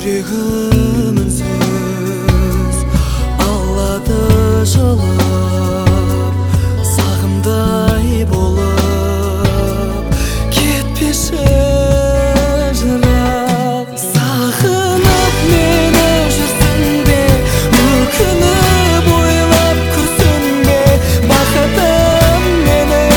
жүрегім үнсіз алады жылып, сағымдай болып кетпеші жырақ. Сағынып мені жүрсің бе, өкініп ойлап күрсің бе, бақытым менің.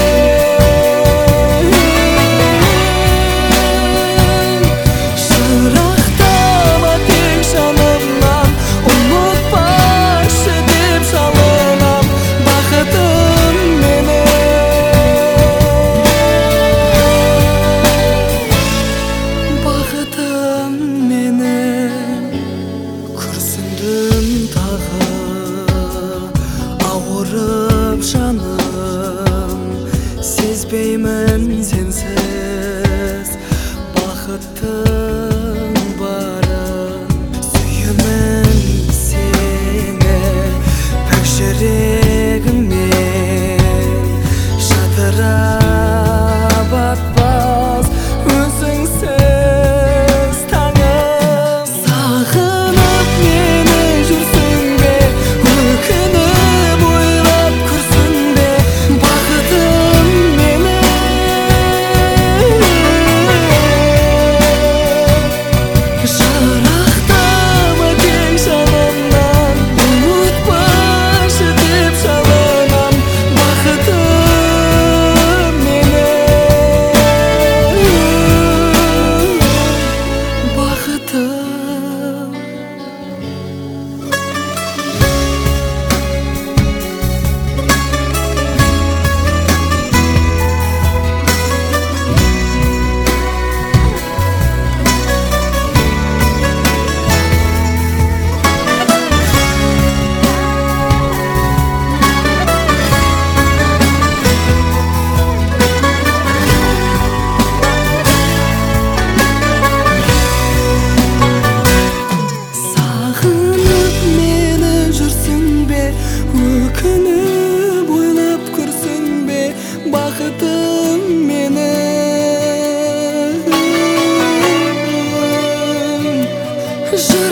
Жырақтама тек жанымнан, ұмытпашы деп жалынам, бақытым менің. Бақытым менің. Күрсіндім тағы, ауырып жаным, сезбеймін сенсіз бақыттың барын. Сүйемін сені пәк жүрегіңмен, жадырап атпас өзіңсіз таңым. Сағынып мені жүрсің бе, өкініп ойлап күрсің бе, бақытым менің. Жырақтама тек жанымнан, ұмытпашы деп жалынам, бақытым менің. Бақытым. Сағынып мені жүрсің бе, өкініп ойлап күрсің бе, бақытым менің.